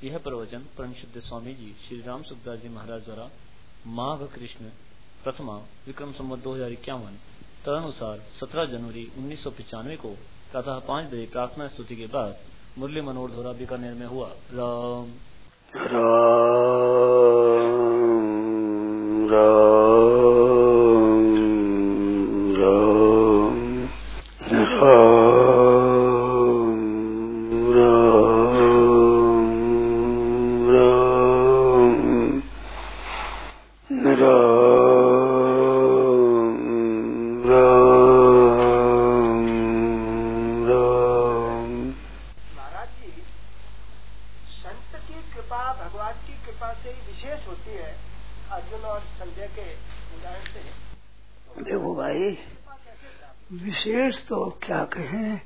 यह प्रवचन परम शुद्ध स्वामी जी श्री राम सुखदास जी महाराज द्वारा माघ कृष्ण प्रथमा विक्रम संवत 2051 तदनुसार 17 जनवरी 1995 को प्रातः 5 बजे प्रार्थना स्तुति के बाद मुरली मनोहर द्वारा बीकानेर में हुआ। राम विशेष तो क्या कहें,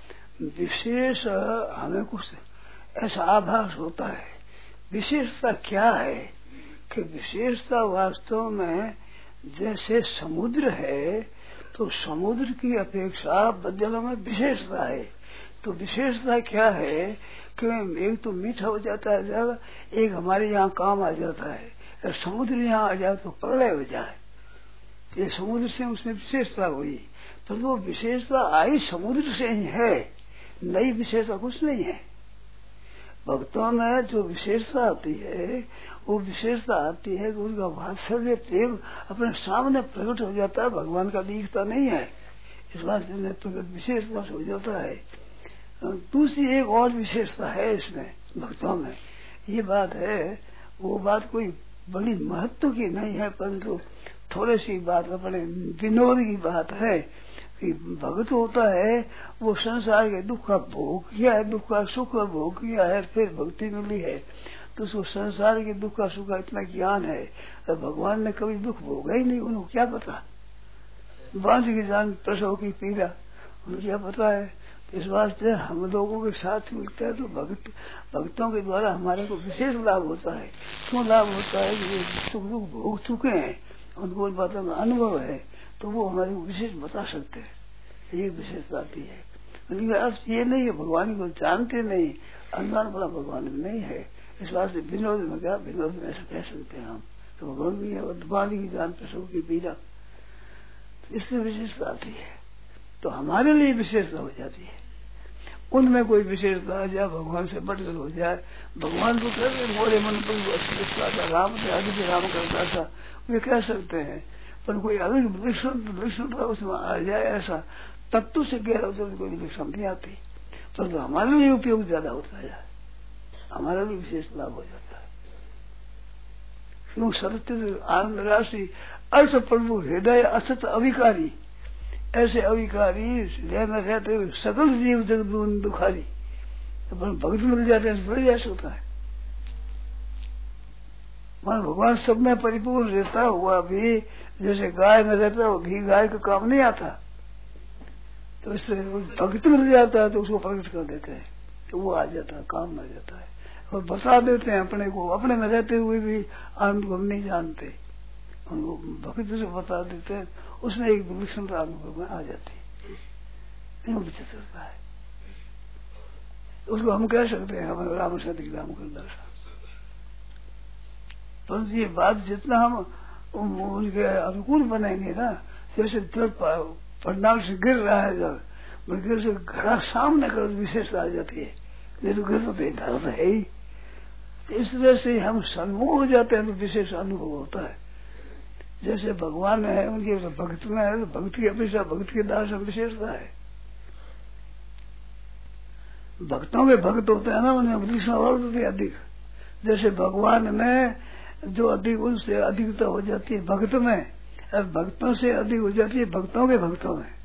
विशेष हमें कुछ ऐसा आभास होता है। विशेषता क्या है कि विशेषता वास्तव में जैसे समुद्र है तो समुद्र की अपेक्षा बदलों में विशेषता है। तो विशेषता क्या है कि एक तो मीठा हो जाता है ज्यादा, एक हमारे यहाँ काम आ जाता है। अगर समुद्र यहाँ आ जाए तो प्रलय हो जाए। ये समुद्र से उसमें विशेषता हुई, पर वो विशेषता आई समुद्र से ही है, नई विशेषता कुछ नहीं है। भक्तों में जो विशेषता आती है वो विशेषता आती है कि उनका वात्सल्य प्रेम अपने सामने प्रकट हो जाता है, भगवान का दिखता नहीं है, इस बात से प्रकट विशेषता हो जाता है। दूसरी एक और विशेषता है इसमें भक्तों में, ये बात है, वो बात कोई बड़ी महत्व की नहीं है, परंतु थोड़ी सी बात अपने विनोद की बात है कि भक्त होता है वो संसार के दुख का भोग किया है, दुख का सुख का भोग किया है, फिर भक्ति मिली है तो उसको संसार के दुख का सुख का इतना ज्ञान है। तो भगवान ने कभी दुख भोगा ही नहीं, उनको क्या पता। बांझ की जान प्रसव की पीड़ा उनको क्या पता है। तो इस वास्ते हम लोगों के साथ मिलते हैं तो भक्तों के द्वारा हमारे को विशेष लाभ होता है। क्यों लाभ होता है कि सुख दुख भोग चुके हैं, उनको उन बातों में अनुभव है, तो वो हमारे को विशेष बता सकते हैं। ये विशेषता आती है। लेकिन अर्थ ये नहीं है भगवान को जानते नहीं, अनजान बड़ा भगवान में नहीं है। इस वास्ते विनोद में क्या, विनोद में ऐसा कह सकते हैं हम, तो भगवान भी है बाली की जान प्रसव की पीड़ा, तो इससे विशेषता आती है। तो हमारे लिए विशेषता हो जाती है। उनमें कोई विशेषता आ जाए, भगवान से बढ़कर हो जाए, भगवान को कहते मोरे मन पर राम से अधिक राम करता था, वे कह सकते हैं, पर कोई अधिक विलक्षणता उसमें आ जाए ऐसा तत्व से गहरा उसमें कोई विलक्षण नहीं आती, परंतु हमारे लिए उपयोग ज्यादा होता है, हमारा भी विशेष लाभ हो जाता है। क्यों सत्य आनंद राशि अर्थ प्रभु हृदय असत अविकारी, ऐसे अविकारी हृदय में रहते हुए सकल जीव जगत दुखारी, अपन भक्त मिल जाते हैं बड़ी ऐसा होता है। मान भगवान सब में परिपूर्ण रहता हुआ भी जैसे गाय में रहता है, घी गाय का काम नहीं आता, तो इससे भक्त मिल जाता है तो उसको प्रकट कर देते हैं, तो वो आ जाता है, काम में जाता है और बता देते हैं अपने को। अपने में रहते हुए भी आनंद को हम नहीं जानते, उनको भक्त से बता देते हैं, उसमें एक विलक्षणता अनुभव में आ जाती है, विचित्रता है। उसको हम कह सकते हैं हमारे राम से अधिक राम कर दर्शन। तो ये बात जितना हम उनके अनुकूल बनेंगे ना, जैसे जल पंडाल से गिर रहा है, जल गिर से घड़ा सामने कर विशेषता आ जाती है, नहीं तो गिर तो धर तो है ही। इस तरह से हम सन्मुख हो जाते हैं तो विशेष अनुभव होता है। जैसे भगवान है उनके भक्त में है, तो भक्त की अपेक्षा भक्त के दास में विशेषता है। भक्तों के भक्त होते हैं ना, उन्हें विलक्षण और अधिक, जैसे भगवान में जो अधिक उनसे अधिकता हो जाती है भक्त में, भक्तों से अधिक हो जाती है भक्तों के भक्तों में।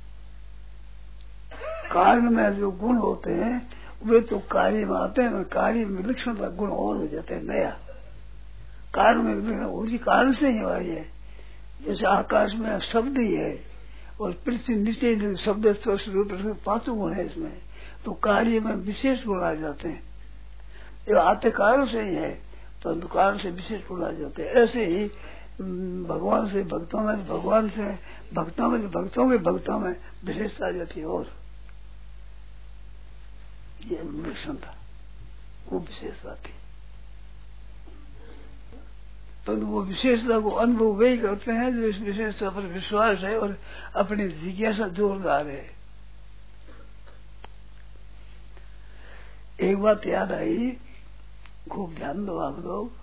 कार्य में जो गुण होते हैं वे तो कार्य में आते हैं, कार्य में विलक्षणता गुण और हो जाते हैं नया। कारण में विलक्षण उसी कारण से ही हमारी है। जैसे आकाश में शब्द ही है और पृथ्वी नीचे शब्द रूप 5 गुण है इसमें, तो कार्य में विशेष गुण आ जाते हैं। ये आते कारण से ही है, परंतु कारण से विशेष गुण आ जाते हैं। ऐसे ही भगवान से भक्तों में, भगवान से भक्तों में, भक्तों के भक्तों में विशेषता आ जाती है। और ये विलक्षणता वो विशेषता थी। तो वो विशेषता को अनुभव वही करते हैं जो इस विशेषता पर विश्वास है और अपनी जिज्ञासा जोरदार है। एक बात याद आई, खूब ध्यान दो आप लोग,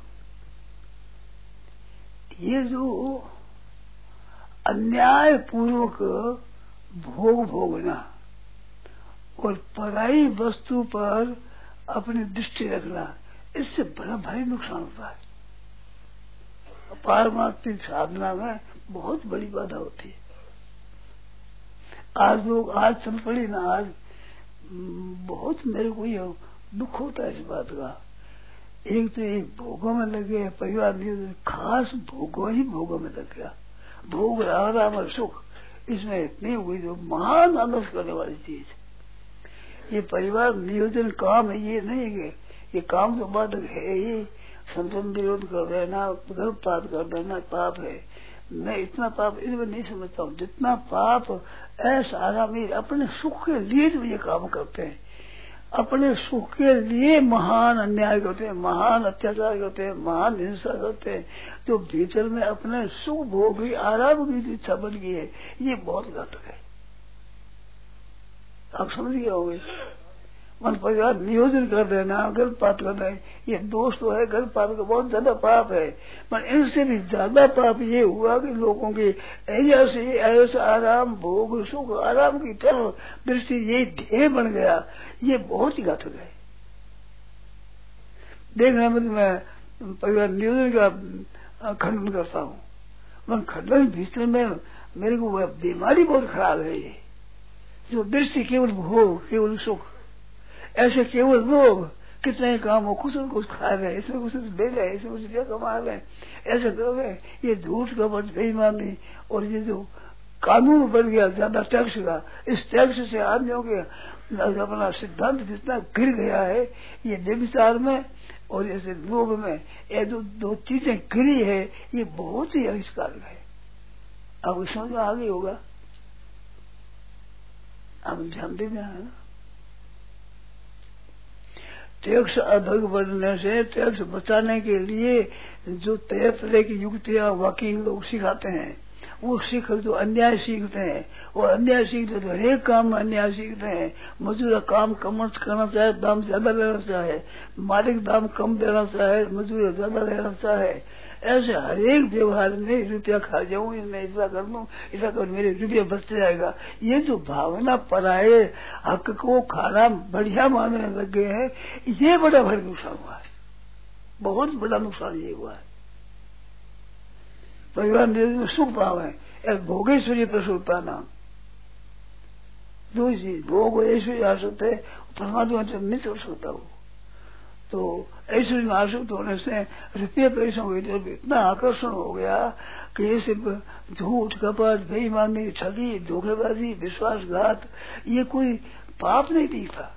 ये जो अन्याय पूर्वक भोग भोगना और पराई वस्तु पर अपनी दृष्टि रखना, इससे बड़ा भारी नुकसान होता है। पारमार्थिक साधना में बहुत बड़ी बाधा होती है। आज लोग आज चल पड़ी ना, आज बहुत मेरे को ये दुख होता है इस बात का। एक तो एक भोगों में लगे, परिवार नहीं, खास भोगों में लग गया। भोग आराम और सुख, इसमें इतनी हुई जो महान आनंद करने वाली चीज। ये परिवार नियोजन काम है, ये नहीं है ये काम तो बाधक है ही। संतन विरोध कर देना, गर्भपात कर देना पाप है। मैं इतना पाप इसमें नहीं समझता हूँ जितना पाप ऐसा आरामी अपने सुख के लिए जो ये काम करते हैं, अपने सुख के लिए महान अन्याय करते हैं, महान अत्याचार करते हैं, महान हिंसा करते हैं, जो भीतर में अपने सुख भोग की आराम की इच्छा बन गई है, ये बहुत घातक है। आप समझ गए होंगे। मन परिवार नियोजन कर देना, गर्भपात करना, ये दोष तो है, गर्भपात का बहुत ज्यादा पाप है। पर इनसे भी ज्यादा पाप ये हुआ कि लोगों की ऐसा आराम भोग सुख आराम की तरफ दृष्टि ये ध्येय बन गया, ये बहुत ही घातक है। देखना मतलब मैं परिवार नियोजन का खंडन करता हूँ, मन खंडन भीतर में मेरे को बीमारी बहुत खराब है। ये जो दृष्टि केवल भोग केवल सुख, ऐसे केवल लोग कितने काम हो, कुछ न कुछ खा रहे, इसमें कुछ ले रहे, इसमें कुछ क्या कमा रहे, ऐसे कर रहे। ये झूठ कपट बेईमानी और ये जो कानून बन गया ज्यादा टैक्स का, इस टैक्स से आदमियों के अपना सिद्धांत जितना गिर गया है, ये व्यभिचार में और ऐसे लोभ में ये जो दो चीजें गिरी है, ये बहुत ही आविष्कार है। अब समझ में आगे होगा, आप ध्यान देना है ना। टैक्स अधिक बढ़ने से टैक्स बचाने के लिए जो तरह तरह की युक्तियां वकील लोग सिखाते हैं, वो सीख जो अन्याय सीखते हैं, और अन्याय सीखते तो हरेक काम में अन्याय सीखते हैं। मजदूर काम कम करना चाहे, दाम ज्यादा लेना चाहे, मालिक दाम कम देना चाहे, मजदूर ज्यादा लेना चाहे, ऐसे हरेक व्यवहार में रुपया खा जाऊं, मैं ऐसा कर लूं, ऐसा कर मेरे रुपया बचते जाएगा। ये जो भावना पराये हक को खाना बढ़िया मानने लग गए हैं, ये बड़ा भारी नुकसान हुआ है, बहुत बड़ा नुकसान ये हुआ है। परिवार में सुख भाव है, एक भोगेश्वरी प्रसुरता नाम दो चीज, भोग ऐश्वर्य आसक्त है, परमात्मा से नहीं चल सकता वो। तो ऐश्वर्य में आसक्त होने से रुपये पैसों की तरफ इतना आकर्षण हो गया कि ये सिर्फ झूठ कपट बेईमानी ठगी धोखेबाजी विश्वासघात, ये कोई पाप नहीं दिखता।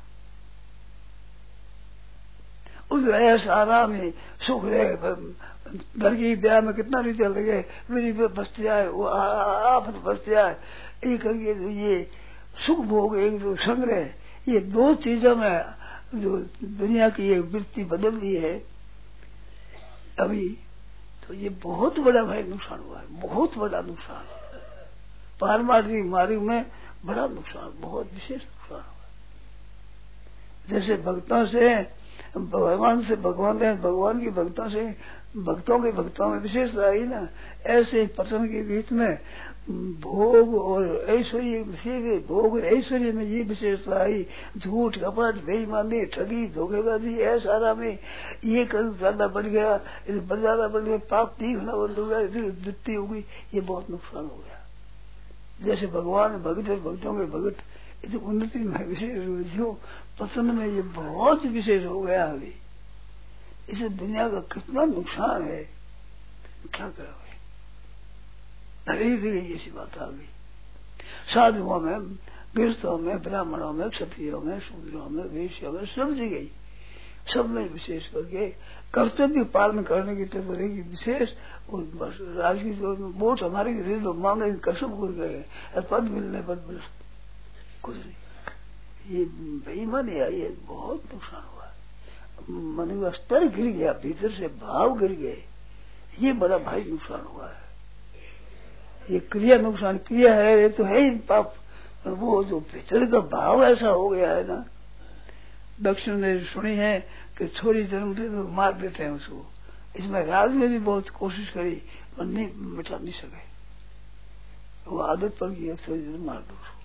उस ऐसा आराम है सुख रहे, घर की ब्याह में कितना रुपया लगे, मेरी बच जाए, वो आफत बच जाए, एक करके ये सुख भोग एक जो संग्रह, ये दो चीजों में जो दुनिया की ये वृत्ति बदल रही है अभी, तो ये बहुत बड़ा भाई नुकसान हुआ है, बहुत बड़ा नुकसान। पारमार्थिक मार्ग में बड़ा नुकसान, बहुत विशेष नुकसान हुआ। जैसे भक्तों से भगवान से भगवान है, भगवान की भक्तों से भक्तों के भक्तों में विशेषता आई ना, ऐसे पतन के बीच में भोग और ऐश्वर्य, भोग और ऐश्वर्य में ये विशेषता आई। झूठ कपट बेईमानी ठगी धोखेबाजी ऐसा आराम में ये कल ज्यादा बढ़ गया, ज्यादा बढ़ गया, पाप दिखना बंद हो गया, वृत्ति हो गई, ये बहुत नुकसान हो गया। जैसे भगवान भक्त और भक्तों के भक्त जो उन्नति में विशेष जो पसंद में ये बहुत विशेष हो गया अभी, इसे दुनिया का कितना नुकसान है, क्या करोगे। हरेक ऐसी बात आ गई। साधुओं में, गृहस्थों में, ब्राह्मणों में, क्षत्रियों में, शूद्रों में, वैश्यों में, सब जगह सब में विशेष करके कर्तव्य पालन करने की तरफ रहेगी विशेष। और बस राज की जो वोट हमारे लोग मांगे कसम खुल गए, पद मिलने पर बस कुछ नहीं, ये बेईमानी आई है, बहुत नुकसान हुआ। मन का स्तर गिर गया, भीतर से भाव गिर गए, ये बड़ा भारी नुकसान हुआ है। ये क्रिया नुकसान, क्रिया है ये तो है ही पाप, वो जो भीतर का भाव ऐसा हो गया है ना। दक्षिण ने सुनी है कि छोरी जन्मते तो मार देते हैं उसको। इसमें राज ने भी बहुत कोशिश करी पर नहीं मिटा नहीं सके, वो आदत पड़ गई, छोरी जन्म मार दो उसको।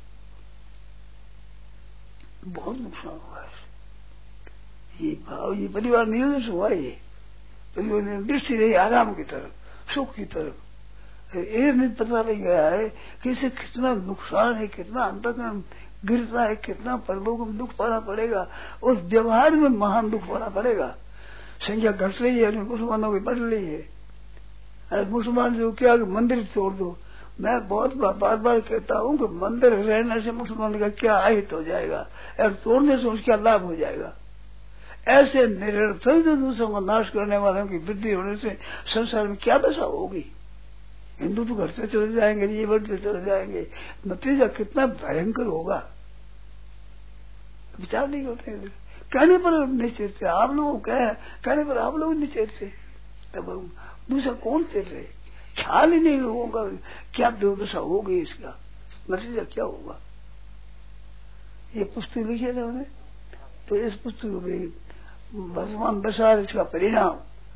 बहुत नुकसान हुआ है। ये भाव, ये परिवार नियोजन से हुआ, ये परिवार ने दृष्टि रही आराम की तरफ, सुख की तरफ। ये नहीं पता नहीं गया है कि इसे कितना नुकसान है, कितना अंतःकरण गिरता है, कितना परलोक में दुख पाना पड़ेगा और व्यवहार में महान दुख पाना पड़ेगा। संख्या घट रही है, मुसलमानों की बढ़ रही है। मुसलमान जो क्या मंदिर तोड़ दो, मैं बहुत बार बार कहता हूँ कि मंदिर रहने से मुसलमान का क्या अहित हो जाएगा और तोड़ने से उसका लाभ हो जाएगा। ऐसे निरर्थक जो दूसरों का नाश करने वालों की वृद्धि होने से संसार में क्या दशा होगी। हिंदू तो घटते चले जाएंगे, ये बढ़ते चले जाएंगे, नतीजा कितना भयंकर होगा विचार नहीं करते। कहने पर निश्चित थे आप लोग, कहने पर आप लोग निश्चित थे, तब दूसरा कौन थे, ख्याल ही नहीं लोगों का क्या दुर्दशा होगी, इसका नतीजा क्या होगा। ये पुस्तक लिखी था उन्हें, तो इस पुस्तक में वर्तमान दशा, इसका परिणाम,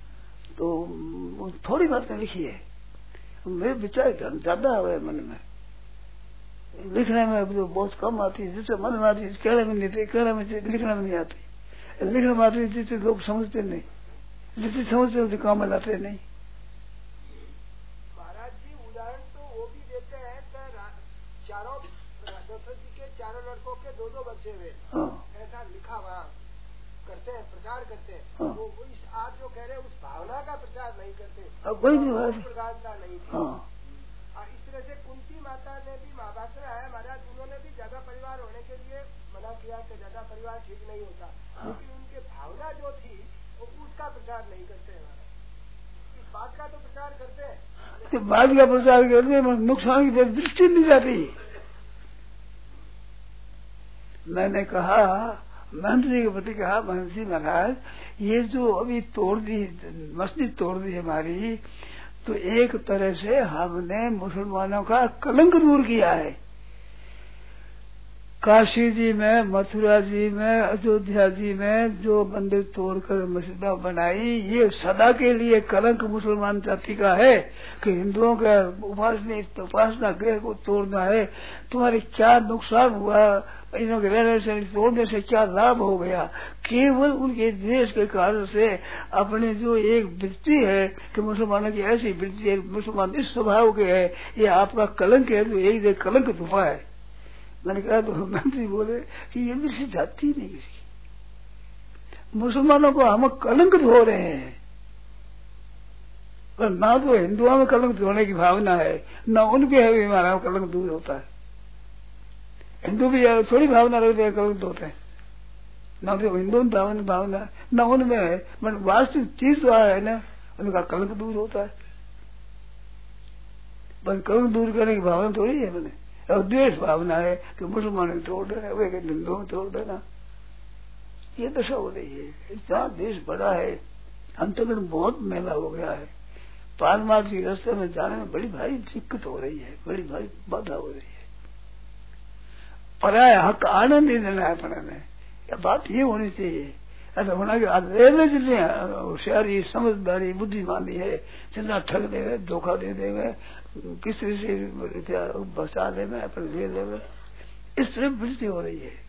तो थोड़ी बातें लिखी है। मेरे विचार ज्यादा है मन में, लिखने में तो बहुत कम आती है, जिससे मन में आती है कहने में नहीं आती, कहने में लिखने में नहीं आती, लिखने में आती है जिससे लोग समझते नहीं, जिससे समझते उसे काम में लाते नहीं। महाराज जी उदाहरण तो वो भी देते हैं कि चारों दशरथ जी के चारों लड़कों के दो दो बच्चे हुए, ऐसा लिखा हुआ करते हैं, प्रचार करते हैं। वो इस आप जो कह रहे हैं उस भावना का प्रचार नहीं करते, कोई प्रधानता नहीं थी। इस तरह से कुंती माता ने भी महाभारत में आया महाराज, उन्होंने भी ज्यादा परिवार होने के लिए मना किया कि ज्यादा परिवार ठीक नहीं होता, लेकिन उनके भावना जो थी वो उसका प्रचार नहीं करते हैं महाराज। इस बात का तो प्रचार करते हैं, बात का प्रचार करते हैं, नुकसान की दृष्टि नहीं जाती। मैंने कहा महंत जी के प्रति कहा, महंत जी महाराज ये जो अभी तोड़ दी मस्जिद तोड़ दी हमारी, तो एक तरह से हमने मुसलमानों का कलंक दूर किया है। काशी जी में, मथुरा जी में, अयोध्या जी में जो मंदिर तोड़कर मस्जिदा बनाई, ये सदा के लिए कलंक मुसलमान जाति का है कि हिंदुओं का उपासना गृह को तोड़ना है। तुम्हारे क्या नुकसान हुआ, इनों के रहने से तोड़ने से क्या लाभ हो गया। केवल उनके देश के कारण से अपने जो एक वृत्ति है कि मुसलमानों की ऐसी वृत्ति है, मुसलमान इस स्वभाव के है, ये आपका कलंक है, तो यही कलंक धुपा है। मैंने कहा तो मंत्री बोले कि ये किसी जाति नहीं, किसी मुसलमानों को हम कलंक धो रहे हैं, पर ना तो हिंदुओं में कलंक धोने की भावना है, ना उनके है भी हमारा कलंक दूर होता है। हिंदू भी थोड़ी भावना रखते हैं कलंक धोते हैं, ना तो हिंदू में भावना ना उनमें है, मतलब वास्तविक चीज तो है ना, उनका कलंक दूर होता है। बस कलंक दूर करने की भावना थोड़ी है मैंने, और द्वेष भावना है कि मुसलमानों को तोड़ देना, वे कहते हिंदुओं में तोड़ देना। ये दशा हो रही है। इतना देश बड़ा है, अंतर्गत बहुत मेला हो गया है, पारमार्थिक रास्ते में जाने में बड़ी भारी दिक्कत हो रही है, बड़ी भारी बाधा हो रही है। पराया हक आनंद ही देना है अपने में, या बात ये होनी चाहिए। ऐसा होना कि रेलवे जितनी होशियारी, समझदारी, बुद्धिमानी है, जितना ठग देवे, धोखा दे देवे, किसी से बचा देवे, अपने ले देवे, इस तरह वृद्धि हो रही है।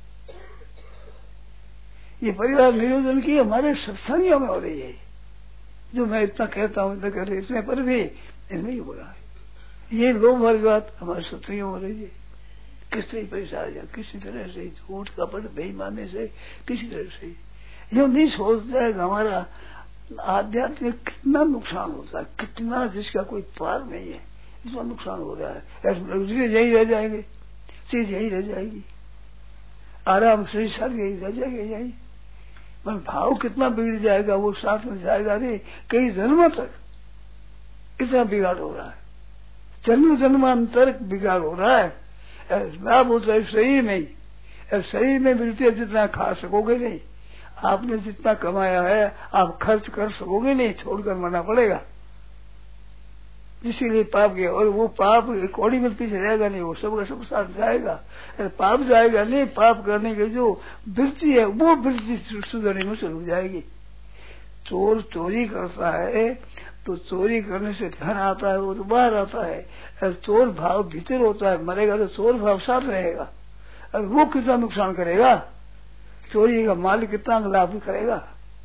ये परिवार नियोजन की हमारे सत्संगियों में हो रही है, जो मैं इतना कहता हूँ, इतना कहते इतने पर भी इनमें ही हो रहा है। ये लोग वाली बात हमारे सत्संगियों में हो रही है। किस तरह परेशानियां, किसी तरह से झूठ कपट बेईमानी से, किसी तरह से यो नहीं सोचता है कि हमारा आध्यात्मिक कितना नुकसान होता है, कितना जिसका कोई पार नहीं है, इसमें नुकसान हो रहा है। यही रह जाएंगे, चीज यही रह जाएगी, आराम से सर यही रह जाएगा, यही पर भाव कितना बिगड़ जाएगा, वो साथ में जाएगा नहीं, कई जन्मों तक इतना बिगाड़ हो रहा है, जन्म जन्मांतर बिगाड़ हो रहा है। लाभ होता है शरीर में ही, शरीर में मिलती है जितना खा सकोगे नहीं, आपने जितना कमाया है आप खर्च कर सकोगे नहीं, छोड़कर मरना पड़ेगा। इसीलिए पाप गया, और वो पाप कौड़ी में पीछे रहेगा नहीं, वो सबका सब साथ जाएगा। पाप जाएगा नहीं, पाप करने की जो वृत्ति है वो वृत्ति सुधरने में शुरू हो जाएगी। चोर चोरी करता है तो चोरी करने से धन आता है, वो तो बाहर आता है। और चोर भाव भीतर होता है, मरेगा तो चोर भाव साथ रहेगा। और वो कितना नुकसान करेगा, चोरी का मालिक कितना लाभ करेगा,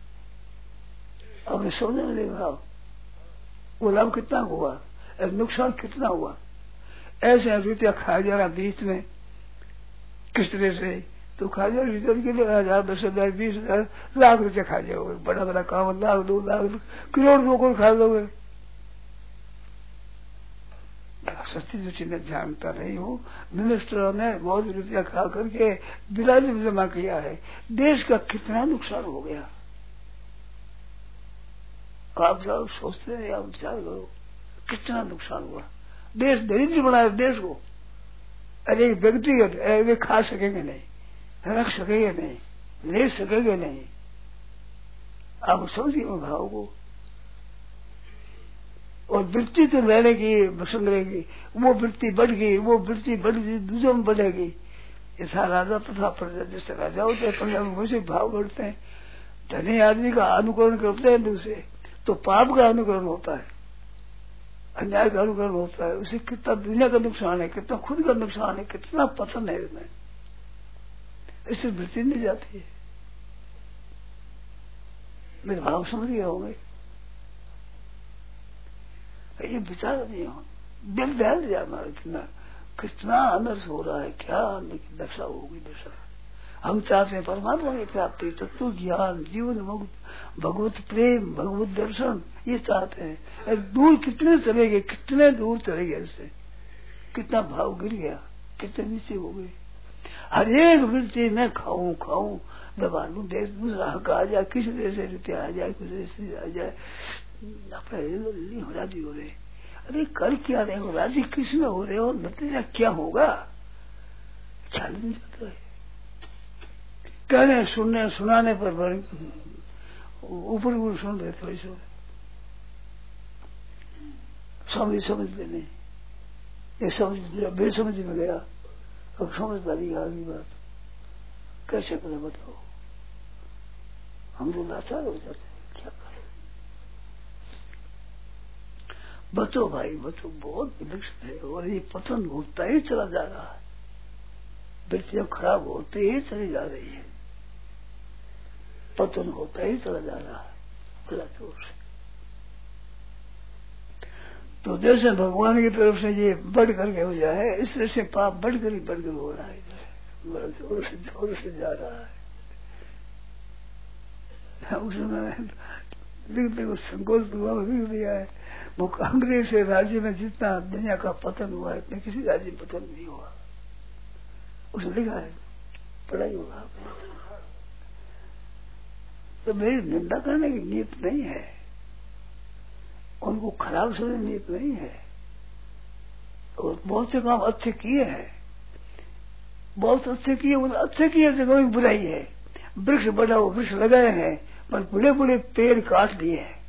आपने समझ नहीं भाव, वो लाभ कितना हुआ और नुकसान कितना हुआ। ऐसे रुपया खा जा रहा बीच में किस तरह से, तो खा जा रिटर्न के लिए 1000 10,000 20,000 लाख रुपया खा जाओगे, बड़ा बड़ा काम, लाख 2 लाख करोड़ 2 करोड़ खा लोगे। सच्ची रुचि में जानता नहीं हूँ, मिनिस्टरों ने बहुत रुपया खा करके बिलाज में जमा किया है, देश का कितना नुकसान हो गया। आप जाओ सोचते हैं, आप विचार करो कितना नुकसान हुआ। देश दरिद्र बनाया देश को। अरे व्यक्तिगत वे खा सकेंगे नहीं, रख सकेंगे नहीं, ले सकेंगे नहीं। आप समझिए भाव को। और वृत्ति तो लेने की पसंद रहेगी, वो वृत्ति बढ़ गई, वो वृत्ति बढ़ गई, दूसरों में बढ़ेगी। ऐसा राजा तथा प्रजा, जैसे राजा होते हैं प्रजा में वैसे भाव बढ़ते हैं। धनी आदमी का अनुकरण करते हैं दूसरे, तो पाप का अनुकरण होता है, अन्याय का अनुकरण होता है। उसे कितना दुनिया का नुकसान है, कितना खुद का नुकसान है, कितना पतन है इसमें। इससे वृत्ति नहीं जाती है। मेरे भाव समझ गए होंगे, ये विचार नहीं हो, दिल दहल जाना कितना अनर्थ हो रहा है, क्या लेकिन दशा होगी दशा। हम चाहते हैं परमात्मा की प्राप्ति, तत्व ज्ञान, जीवन मुक्त, भगवत प्रेम, भगवत दर्शन, ये चाहते हैं। दूर कितने चले गए, कितने दूर चले गए, इससे कितना भाव गिर गया, कितने नीचे हो गए। हर एक वृत्ति में खाऊं खाऊं, दबा लू, देश दूसरा हक आ जाए, किसी देश से रुपया आ जाए, किसी देश से आ जाए, अपने हो राजी हो रहे। अरे कर क्या रहे हो, राजी किस में हो रहे हो, नतीजा क्या होगा, ख्याल नहीं जाता है। कहने सुनने सुनाने पर ऊपर ऊपर सुन रहे थोड़ी सो, समझ लेने, ये समझ बेसमझ में गया, अब समझदारी आ गई बात, कैसे करें बताओ। हम तो लाचार हो जाते हैं, क्या करें। बचो भाई बचो, बहुत विलक्षण है। और ये पतन होता ही चला जा रहा है, वृत्तियां खराब होते ही चली जा रही है, पतन होता ही चला जा रहा है गलत ओर से। तो जैसे भगवान की तरफ से ये बढ़ करके हो जाए, इस तरह से पाप बढ़कर ही बढ़कर हो रहा है, बड़ा जोर से जा रहा है। उसमें लिखते को संकोच हुआ लिख दिया है, वो कांग्रेस राज्य में जितना दुनिया का पतन हुआ है, इतने किसी राज्य में पतन नहीं हुआ। उसने लिखा है, पढ़ाई होगा। तो मेरी निंदा करने की नीयत नहीं है, उनको खराब समझने की नीयत नहीं है। और बहुत से काम अच्छे किए हैं, बहुत अच्छे किए, उन्हें अच्छे किए जगह में बुराई है। वृक्ष बड़ा हो, वृक्ष लगाए हैं, पर बड़े बड़े पेड़ काट दिए हैं।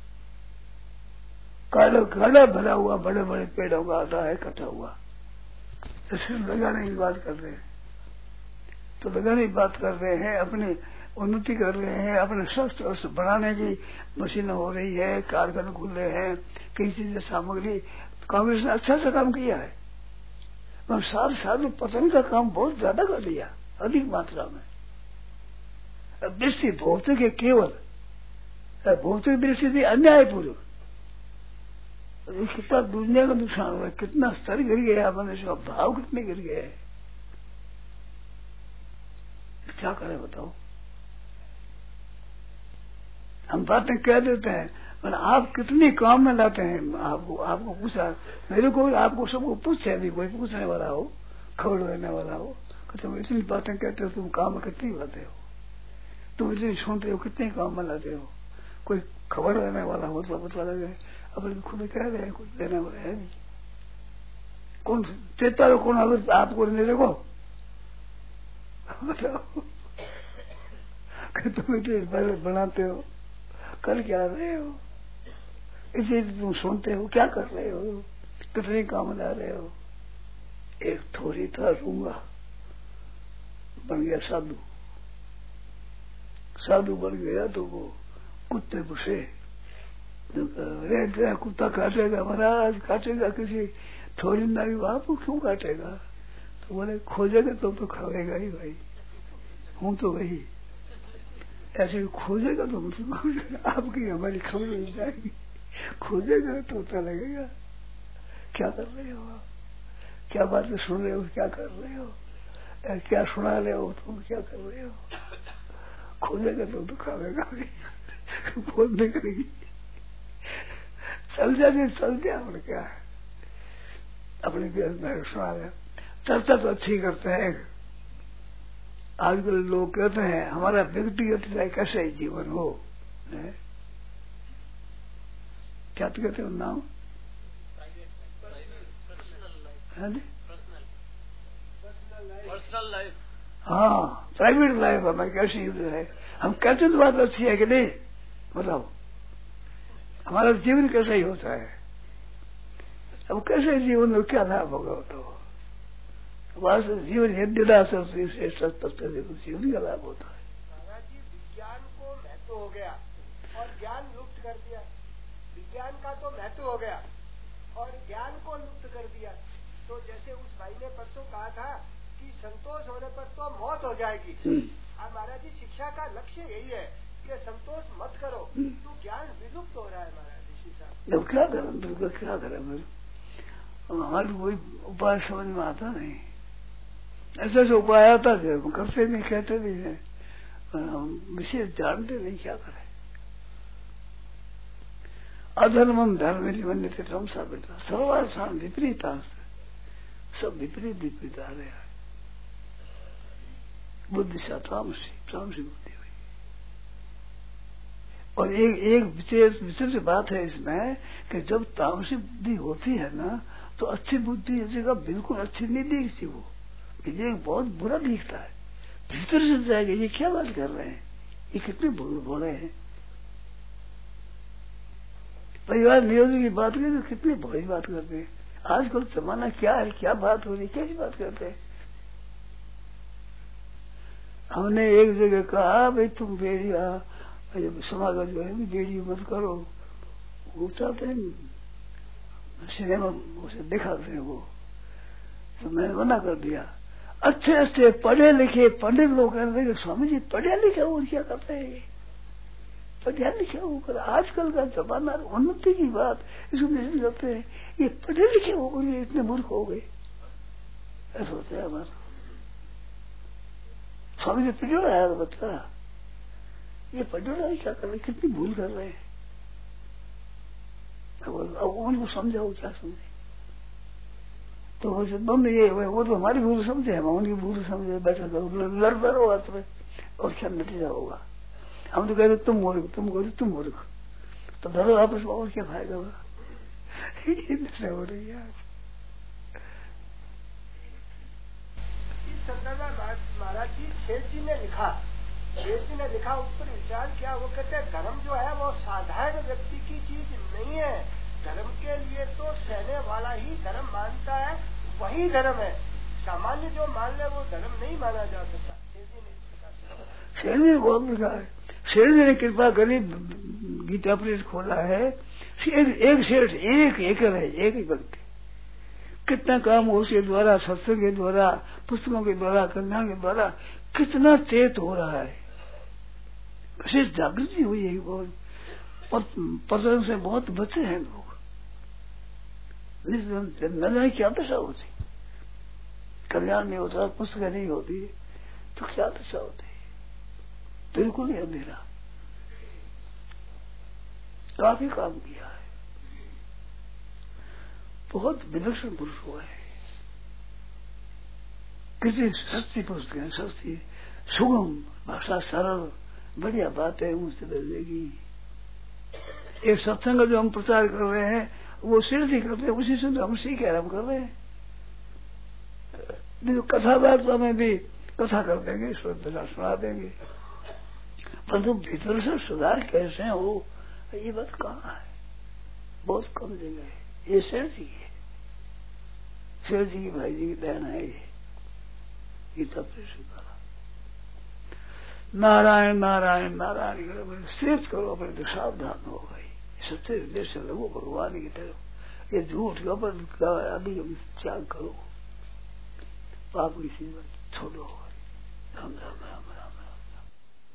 काला भरा हुआ बड़े बड़े पेड़ों का आधा है कटा हुआ। तो सिर्फ लगाने की बात कर रहे हैं, तो लगाने की बात कर रहे हैं, अपनी उन्नति कर रहे हैं, अपने शस्त्र बनाने की मशीन हो रही है, कारखाने खुले हैं, कई चीजें सामग्री। कांग्रेस ने अच्छा काम किया है, पर साथ साथ पतन का काम बहुत ज्यादा कर दिया, अधिक मात्रा में। दृष्टि भौतिक है, केवल भौतिक दृष्टि थी अन्यायपूर्वक। कितना दुनिया का नुकसान हुआ, कितना स्तर गिर गया, मनुष्य का भाव कितने गिर गए। क्या करें बताओ। हम बातें कह देते हैं, पर आप कितने काम में लाते हैं। आपको पूछा, मेरे को आपको सबको पूछे, अभी कोई पूछने वाला हो, खबर लेने वाला हो, तुम इतनी बातें कहते हो, तुम काम में कितनी लाते हो, तुम इतनी सुनते हो, कितने काम में लाते हो। कोई खबर लेने वाला हो तो बता लगे, अपने खुद कह रहे हैं, कुछ देने वाला है नहीं। कौन चेता हो, कौन अगर आपको मेरे को बताओ, कि तुम इतने बनाते हो, कर क्या रहे हो, इसे तुम सुनते हो, क्या कर रहे हो, कितने काम ला रहे हो। एक थोड़ी था रूंगा, बन गया साधु। साधु बन गया तो वो कुत्ते पुसे, अरे कुत्ता काटेगा महाराज, काटेगा किसी थोड़ी ना भी, बापू क्यों काटेगा? तो बोले खोजेगा तो खाएगा ही भाई, हूं तो वही, ऐसे खोजेगा तो आपकी हमारी खबर मिल जाएगी, खोजेगा तो पता लगेगा। क्या कर रहे हो आप, क्या बातें सुन रहे हो, क्या कर रहे हो, क्या सुना रहे हो, तुम क्या कर रहे हो? खोजेगा तो खाएगा भी, बोलने करेगी, चल जाते और क्या है, अपने में सुना रहे। चर्चा तो अच्छी करते हैं। आजकल लोग कहते हैं हमारा व्यक्तिगत चाहे कैसे जीवन हो, क्या तो कहते हो नाम, पर्सनल लाइफ, हाँ प्राइवेट लाइफ हमारी कैसी है। हम कहते तो बात अच्छी है कि नहीं, बताओ हमारा जीवन कैसा ही होता है। अब कैसे जीवन में क्या लाभ होगा, तो वास्तव जीवन यद्यदासर जीवन का लाभ होता है। महाराज जी विज्ञान को महत्व हो गया और ज्ञान लुप्त कर दिया, विज्ञान का तो महत्व हो गया और ज्ञान को लुप्त कर दिया। तो जैसे उस भाई ने परसों कहा था कि संतोष होने पर तो मौत हो जाएगी, अब महाराज जी शिक्षा का लक्ष्य यही है कि संतोष मत करो, तो ज्ञान विलुप्त हो रहा है महाराज जी साहब। अब क्या करें, बिल्कुल क्या करें, हमारे कोई उपाय समझ में आता नहीं। ऐसे उपाय आता है, हम करते नहीं, कहते नहीं है, हम विशेष जानते नहीं क्या करें। अधर्मम धर्म निबंध थे रमसा बेटा सर्वार्थान विपरीता, सब विपरीत विपरीत आ रहे हैं। बुद्धि से तामसी बुद्धि हुई। और एक विशेष बात है इसमें कि जब तामसी बुद्धि होती है ना, तो अच्छी बुद्धि इस जगह बिल्कुल अच्छी नहीं दिखती, वो ये बहुत बुरा दिखता है। भीतर से जाएगा ये क्या बात कर रहे हैं, ये कितने भोले हैं। परिवार नियोजन की बात करें तो कितनी बड़ी बात करते हैं। आजकल जमाना क्या है, क्या बात हो रही, कैसी बात करते हैं। हमने एक जगह कहा भाई तुम बेड़िया समागम जो है बेड़ी मत करो, वो चाहते हैं सिनेमा उसे दिखाते हैं वो, तो मैंने मना कर दिया। अच्छे अच्छे पढ़े लिखे पंडित लोग कहने लगे स्वामी जी पढ़े लिखे हो क्या करते हैं, पढ़े लिखे हो कर। आजकल का जमाना उन्नति की बात इसको नहीं करते हैं, ये पढ़े लिखे हो गए, इतने मूर्ख हो गए, ऐसा होता है हमारा। स्वामी जी पढ़ रहा है बच्चा, ये पढ़ रहा है क्या कर रहे, कितनी भूल कर रहे हैं। अब उनको समझाओ, क्या समझे, तो दोनों ये वो तो हमारी भूल समझे, हम उनकी भूल समझे, बैठा करो लड़ता रहो हाथ में, और क्या नतीजा होगा। हम तो कहते तुम मूर्ख, तुम कहते तुम मूर्ख, तो धरो आपस में, और क्या फायदा होगा। हो रही है इस संदर्भ में महाराज जी शेर जी ने लिखा, उस पर विचार किया। वो कहते हैं धर्म जो है वो साधारण व्यक्ति की चीज नहीं है, धर्म के लिए तो सहने वाला ही धर्म मानता है, वही धर्म है। सामान्य जो मान ले वो धर्म नहीं माना जा सकता। शेर जी बहुत लिखा है, शेर जी ने कृपा करी, गीता प्रेस खोला है। एक शेर एक एकल है, एक एकल के कितना काम हो, उसके द्वारा सत्संग के द्वारा, पुस्तकों के द्वारा, कल्याण के द्वारा कितना चेत हो रहा है, विशेष जागृति हुई है। बहुत पसंद से बहुत बचे हैं लोग, न जाने क्या दशा होती, कल्याण नहीं होता, पुस्तक नहीं होती, तो क्या दशा होती, बिल्कुल ही अंधेरा। काफी काम किया है, बहुत विलक्षण पुरुष हुआ है। कितनी सस्ती पुस्तकें, सस्ती सुगम भाषा, सरल बढ़िया बात है, मुझसे देगी। एक सत्संग जो हम प्रचार कर रहे हैं वो सिर से करते हैं, उसी से तो हम सीख है, हम कर रहे हैं। कथा वार्ता में भी कथा कर देंगे, सुना देंगे, परंतु भीतर से सुधार कैसे हो ये बात कहाँ है, बहुत कम जगह है। ये शेर जी है, शेर जी की भाई जी की बहन है ये गीता परिषद वाला। नारायण नारायण नारायण करो, स्थित करो अपने तो सावधान हो गई, सत्य हृदय से लगो भगवान की तरफ। ये झूठ के ऊपर अभी त्याग करो, पाप की चीज छोड़ो। राम राम राम।